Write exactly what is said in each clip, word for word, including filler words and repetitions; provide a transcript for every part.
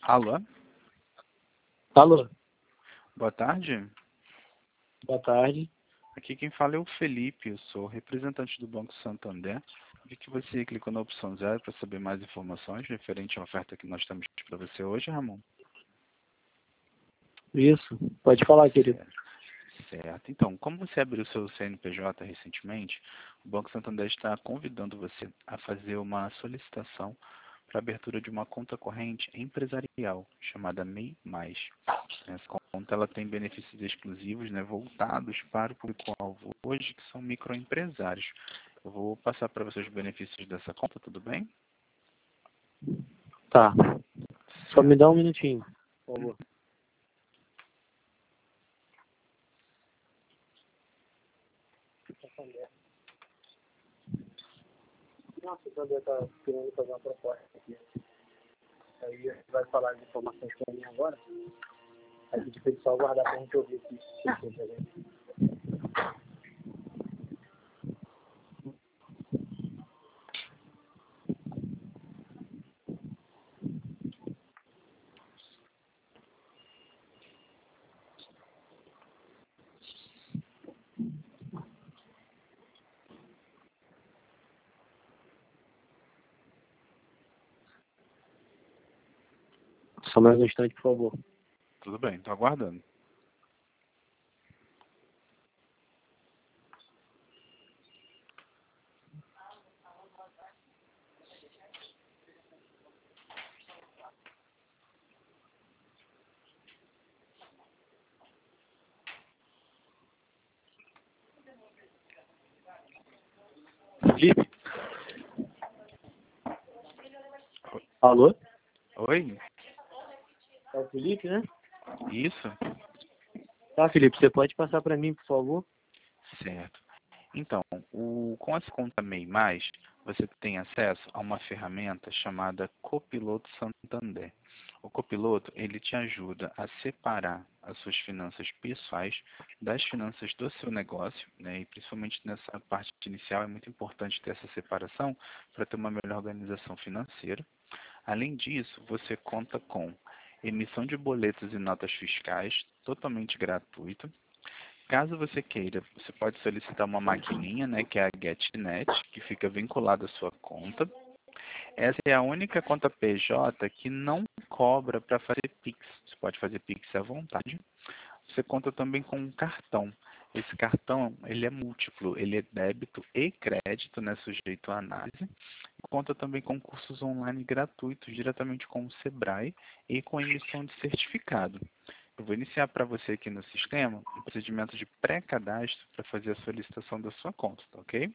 Alô? Alô, Boa tarde. boa tarde. Aqui quem fala é o Felipe, eu sou representante do Banco Santander. Vi que você clicou na opção zero para saber mais informações referente à oferta que nós temos para você hoje, Ramon. Isso, pode falar, querido. Certo. Certo. Então, como você abriu o seu C N P J recentemente, o Banco Santander está convidando você a fazer uma solicitação para a abertura de uma conta corrente empresarial, chamada M E I Mais. Essa conta ela tem benefícios exclusivos, né, voltados para o público-alvo hoje, que são microempresários. Eu vou passar para você os benefícios dessa conta, tudo bem? Tá. Só me dá um minutinho, por favor. Nossa, o Santander está querendo fazer uma proposta aqui. Aí vai falar as informações para mim agora. Aí pedi para ele só aguardar para a gente ouvir aqui. Só mais um instante, por favor. Tudo bem, estou aguardando. Felipe? Alô? Oi? É o Felipe, né? Isso? Tá, Felipe, você pode passar para mim, por favor? Certo. Então, o, com essa conta M E I Mais, você tem acesso a uma ferramenta chamada Copiloto Santander. O Copiloto, ele te ajuda a separar as suas finanças pessoais das finanças do seu negócio, né? E principalmente nessa parte inicial é muito importante ter essa separação para ter uma melhor organização financeira. Além disso, você conta com emissão de boletos e notas fiscais totalmente gratuito. Caso você queira, você pode solicitar uma maquininha, né, que é a GetNet, que fica vinculada à sua conta. Essa é a única conta P J que não cobra para fazer Pix. Você pode fazer Pix à vontade. Você conta também com um cartão. Esse cartão, ele é múltiplo, ele é débito e crédito, né, sujeito à análise. Conta também com cursos online gratuitos, diretamente com o Sebrae e com emissão de certificado. Eu vou iniciar para você aqui no sistema um procedimento de pré-cadastro para fazer a solicitação da sua conta, tá ok?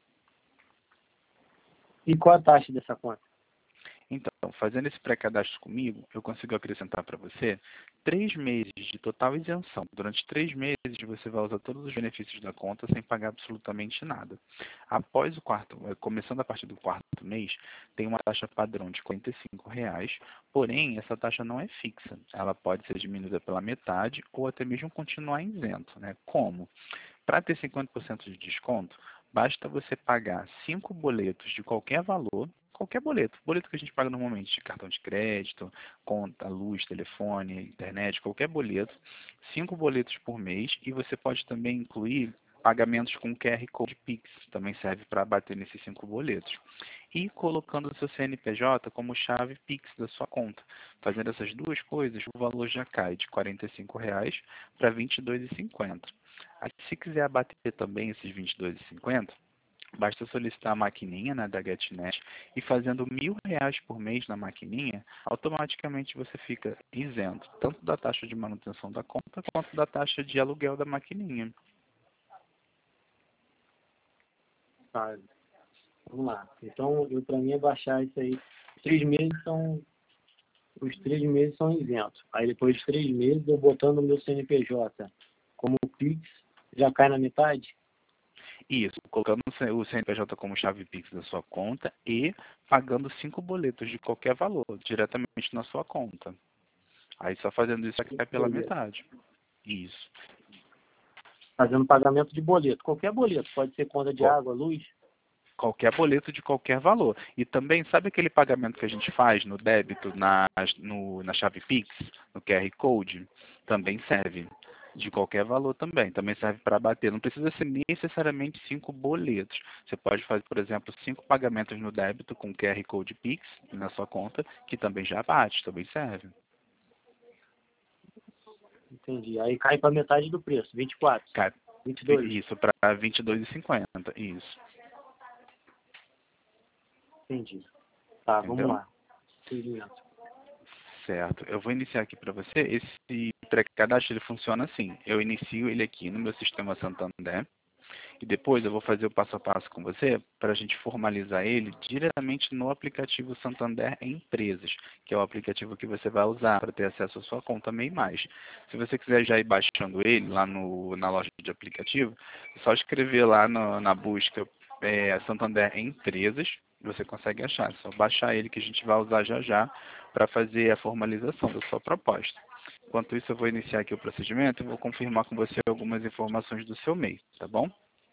E qual a taxa dessa conta? Então, fazendo esse pré-cadastro comigo, eu consigo acrescentar para você três meses de total isenção. Durante três meses você vai usar todos os benefícios da conta sem pagar absolutamente nada. Após o quarto, começando a partir do quarto mês, tem uma taxa padrão de quarenta e cinco reais, porém essa taxa não é fixa. Ela pode ser diminuída pela metade ou até mesmo continuar isento, né? Como? Para ter cinquenta por cento de desconto, basta você pagar cinco boletos de qualquer valor, qualquer boleto, boleto que a gente paga normalmente, de cartão de crédito, conta, luz, telefone, internet, qualquer boleto, cinco boletos por mês, e você pode também incluir pagamentos com Q R Code Pix, também serve para bater nesses cinco boletos. E colocando o seu C N P J como chave Pix da sua conta. Fazendo essas duas coisas, o valor já cai de quarenta e cinco reais para vinte e dois reais e cinquenta centavos. Aí, se quiser abater também esses vinte e dois reais e cinquenta centavos, basta solicitar a maquininha, né, da GetNet, e fazendo mil reais por mês na maquininha, automaticamente você fica isento, tanto da taxa de manutenção da conta, quanto da taxa de aluguel da maquininha. Tá, vamos lá. Então, para mim é baixar isso aí. Os três meses são os três meses são isentos. Aí depois de três meses eu botando o meu C N P J como Pix, já cai na metade? Isso, colocando o C N P J como chave Pix da sua conta e pagando cinco boletos de qualquer valor, diretamente na sua conta. Aí só fazendo isso aqui cai pela metade. Isso. Fazendo pagamento de boleto. Qualquer boleto, pode ser conta de Bom, água, luz. Qualquer boleto de qualquer valor. E também, sabe aquele pagamento que a gente faz no débito, na, no, na chave Pix, no Q R Code? Também serve. De qualquer valor também. Também serve para bater. Não precisa ser necessariamente cinco boletos. Você pode fazer, por exemplo, cinco pagamentos no débito com Q R Code Pix na sua conta, que também já bate, também serve. Entendi. Aí cai para metade do preço, vinte e quatro. Cai, vinte e dois. isso, para vinte e dois reais e cinquenta centavos. Isso. Entendi. Tá, Entendeu? vamos lá. Segmento. Certo. Eu vou iniciar aqui para você. Esse pré-cadastro ele funciona assim. Eu inicio ele aqui no meu sistema Santander. E depois eu vou fazer o passo a passo com você para a gente formalizar ele diretamente no aplicativo Santander Empresas, que é o aplicativo que você vai usar para ter acesso à sua conta MEI mais. Se você quiser já ir baixando ele lá no, na loja de aplicativo, é só escrever lá no, na busca é, Santander Empresas, você consegue achar. É só baixar ele que a gente vai usar já já para fazer a formalização da sua proposta. Enquanto isso, eu vou iniciar aqui o procedimento e vou confirmar com você algumas informações do seu MEI, tá bom?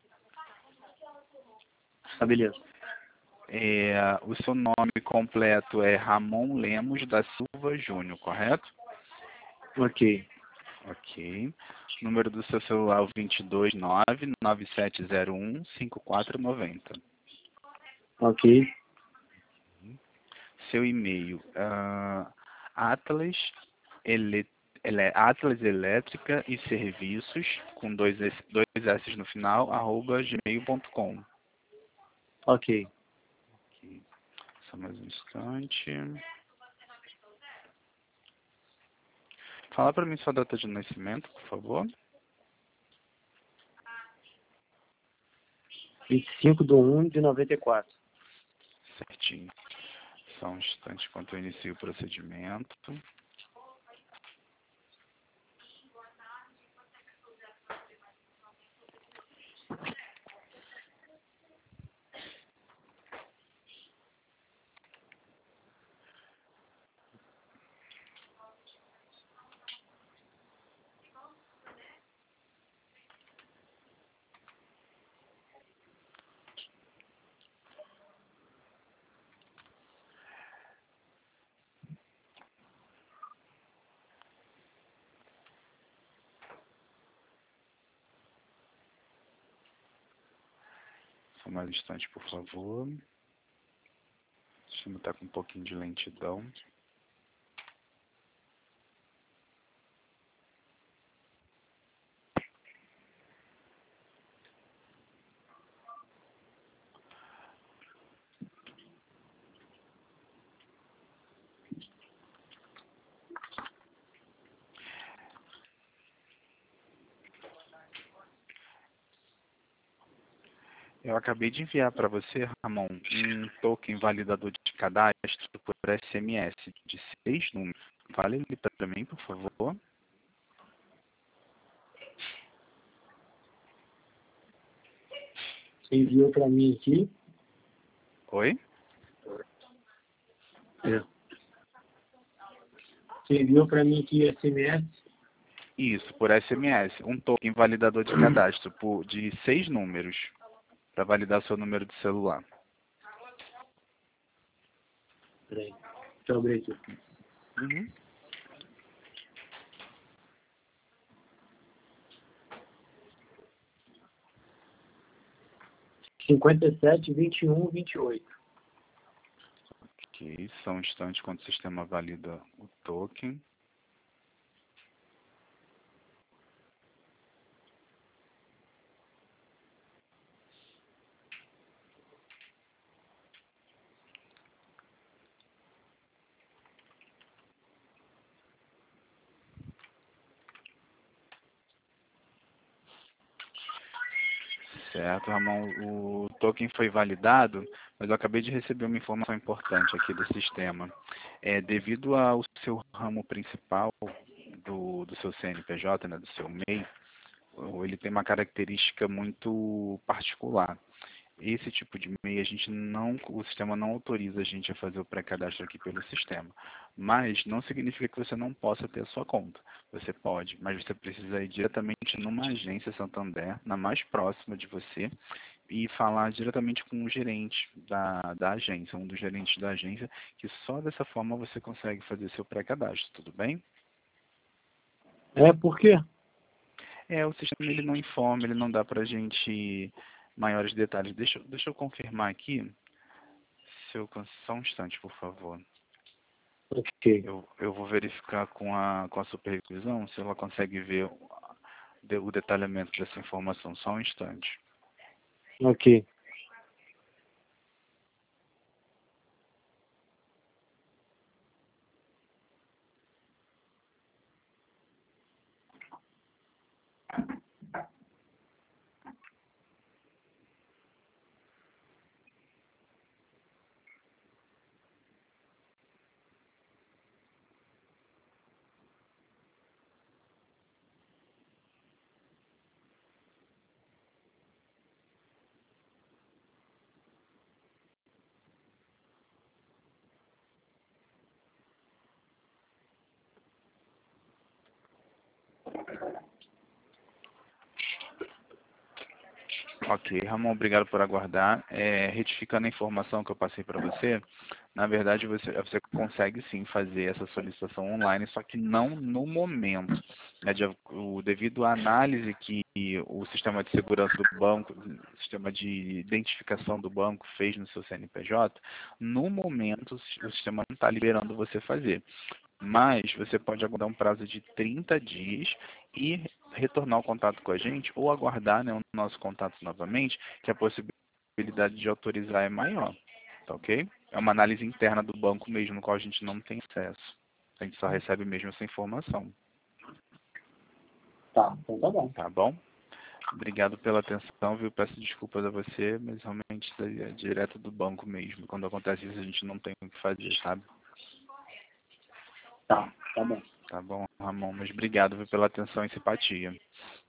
Tá, beleza. É, o seu nome completo é Ramon Lemos da Silva Júnior, correto? Ok. Ok. Número do seu celular é o dois dois nove, nove sete zero um, cinco quatro nove zero. Ok. Seu e-mail, uh, Atlas, ele, ele, Atlas Elétrica e Serviços, com dois, S, dois S no final, arroba gmail ponto com. Ok. Só mais um instante. Fala para mim sua data de nascimento, por favor. vinte e cinco de um de noventa e quatro. Certinho. Só um instante enquanto eu inicio o procedimento. Só mais um instante, por favor. O sistema está com um pouquinho de lentidão. Eu acabei de enviar para você, Ramon, um token validador de cadastro por S M S de seis números. Fale ele para mim, por favor. Você enviou para mim aqui. Oi? É. Você enviou para mim aqui S M S. Isso, por S M S. Um token validador de cadastro por, de seis números para validar seu número de celular. Peraí. Deixa eu abrir aqui. Uhum. cinquenta e sete, vinte e um, vinte e oito. Ok, só um instante quando o sistema valida o token. Certo, Ramon, o token foi validado, mas eu acabei de receber uma informação importante aqui do sistema. É, devido ao seu ramo principal do, do seu C N P J, né, do seu MEI, ele tem uma característica muito particular. Esse tipo de MEI, a gente não, o sistema não autoriza a gente a fazer o pré-cadastro aqui pelo sistema. Mas não significa que você não possa ter a sua conta. Você pode, mas você precisa ir diretamente numa agência Santander, na mais próxima de você, e falar diretamente com o gerente da, da agência, um dos gerentes da agência, que só dessa forma você consegue fazer seu pré-cadastro, tudo bem? É, por quê? É, o sistema ele não informa, ele não dá pra gente maiores detalhes. Deixa, eu- deixa eu confirmar aqui, se eu, cons- só um instante, por favor. Ok, Eu, eu vou verificar com a, com a supervisão se ela consegue ver o, de- o detalhamento dessa informação, só um instante. ok. Ok, Ramon, obrigado por aguardar. É, retificando a informação que eu passei para você, na verdade você, você consegue sim fazer essa solicitação online, só que não no momento. Né, de, o, devido à análise que o sistema de segurança do banco, o sistema de identificação do banco fez no seu C N P J, no momento o sistema não está liberando você fazer. Mas você pode aguardar um prazo de trinta dias e retornar o contato com a gente ou aguardar, né, o nosso contato novamente, que a possibilidade de autorizar é maior, tá ok? É uma análise interna do banco mesmo, no qual a gente não tem acesso. A gente só recebe mesmo essa informação, Tá, então tá bom. tá bom? Obrigado pela atenção, viu? Peço desculpas a você, mas realmente isso aí é direto do banco mesmo. Quando acontece isso, a gente não tem o que fazer, sabe? Tá, tá bom. Tá bom, Ramon, mas obrigado, viu, pela atenção e simpatia.